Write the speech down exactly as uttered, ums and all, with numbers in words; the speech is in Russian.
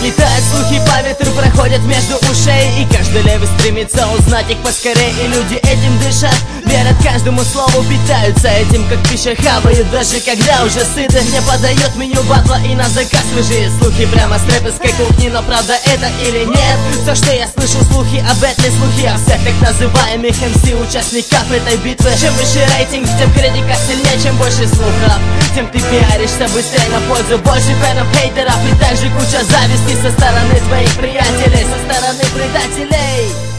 Летают слухи по ветру, проходят между ушей, и каждый левый стремится узнать их поскорей. И люди этим дышат, верят каждому слову, питаются этим, как пища, хавают даже когда уже сыты. Мне подает меню батла и на заказ свежие слухи прямо с рэперской кухни. Но правда это или нет? Все, что я слышу, слухи об этой слухи о всех так называемых эм си, участников этой битвы. Чем выше рейтинг, тем критика сильнее, чем больше слухов, тем ты пиаришься быстрее на пользу больше фенов, хейтеров, и также куча зависти со стороны твоих приятелей, со стороны предателей.